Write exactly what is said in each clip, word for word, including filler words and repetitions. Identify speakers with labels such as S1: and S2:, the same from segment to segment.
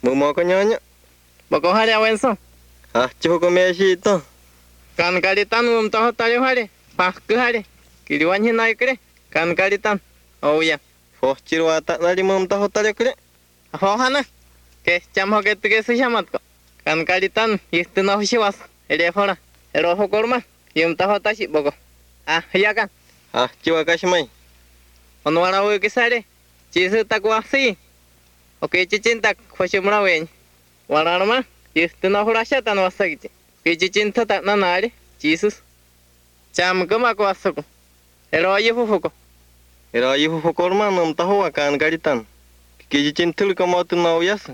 S1: Mumoko nyonya.
S2: Boko hale awenso.
S1: Ah, chuko meshito.
S2: Kan kalitan um toho tali hale. Pak hale. Kiliwan hinay kre. Kan kalitan. Oh ya.
S1: Fochiro ata nari mum taho tali kre.
S2: Ho hana. Ke cham ho get ke se shamat ko. Kan kalitan istuna hushiwas. Ele fora. Ero ho korma. Yum taho tashi boko. Ah, ya kan.
S1: Ah, chiwa kashmai.
S2: Onwara wo ke sare. Chisu takwa si. Oke cicin tak khoshimra wen. Wararma istuna hurasha tan wasagiti. Ke cicin ta na nare. Jesus. Cham kama ko asako. Ero yifu fuko.
S1: Ero yifu fukorma num taho kan kalitan. Kijicin tul kamotu na uyas.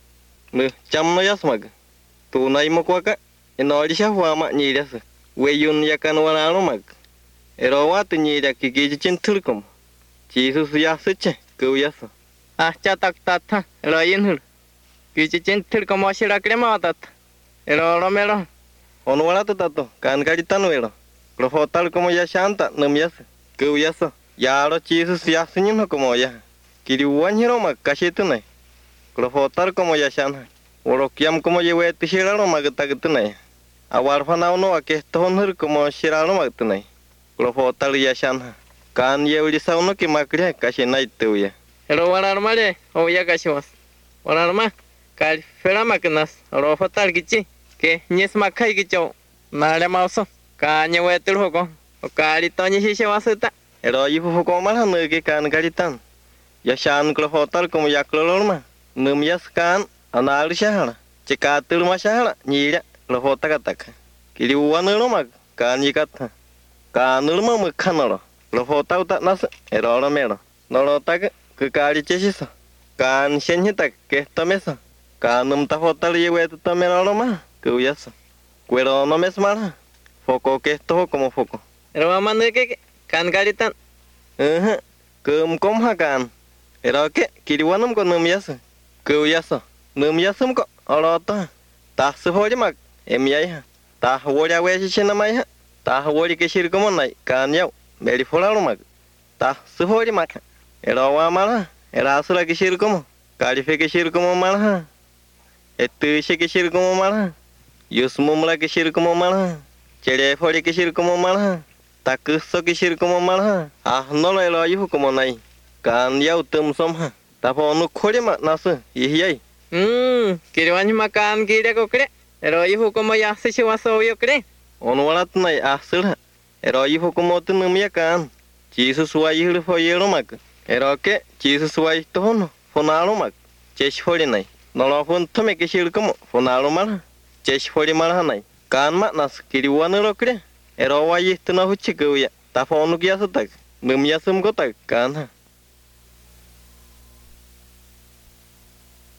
S1: Ne cham no yas mag. Tu nai mokwaka. Enori sha wa ma ni das. Weyun yakan wararo mag. Ero wat ni da kijicin tul kom. Jesus yasche ku yas.
S2: Ah chatak tata. Ero yin hur. Kijicin tul kamo shira krema tat. Ero romero.
S1: Onwara tato kan kalitan wero. Klofotal como ya shanta num yas. Ku yas. Yaro Jesus yasinyin no como ya. Kiriwan hiro mag kashitu nai. Klofotal como ya shan. Orokiam como yewe tishiraro mag tagitunai. Awarfana no akeston hur como shiraro mag tunai. Klofotal ya shan. Kan yeuli sauno ki makre kashinai tuya.
S2: Ero wararma le. O ya kashiwas. Wararma. Kal fera maknas. Rofotal gichi. Ke nyes makai gicho. Nare mauso. Ka nyewe tulhoko. O kali toni shishewasuta.
S1: Ero yifu fuko malha nuke kan kalitan. Yashan klofotal como yaklolorma. Num yaskan anal shahara. Cekatul masyahara. Nyira klofota katak. Kiliwan ulomag. Kan yikat. Kan ulma mukhanoro. Klofota utak nas. Ero romero. Nolotak ke kali chesisa. Kan shenhitak ke tomesa. Kan num tafotal yewe tomero roma. Kuyasa. Cuero no mes malha. Foco que esto como foco.
S2: Ero amane ke kan kalitan.
S1: Eh, kum kom hakan. Ero ke kiriwanum ko num yasa. Ku yasa. Num yasum ko orota. Ta sehori mag emyai ha. Ta hori awe shina mai ha. Ta hori ke shir ko nai kan yau. Beri folaro mag. Ta sehori mag. Ero wa mala. Era asura ke shir ko. Kalife ke shir ko mala. Etu she ke shir ko mala. Yusmumla ke shir ko mala. Chere fori ke shir ko mala. Takuso ke shir ko mala. Ah no lo elo yu ko nai. Kan yau tum som ha. Ta ponu khori ma nasu. Ihiyai.
S2: Hmm, kiriwan makan kire ko kre. Ero yifu como ya se shiwaso yo kre.
S1: Onwarat nai asur. Ero yu ko motu numya kan. Jesus wa yihlu fo yero mag. Ero ke Jesus wa tono. Fonalo mag. Chesh fori nai. Nolo fon tome ke shir ko fonalo mal. Chesh fori mal nai. Kan ma nas kiriwan ro kre. Ero wa yihtu na huchi ko ya. Ta ponu kya sutak. Num yasum ko tak kan ha.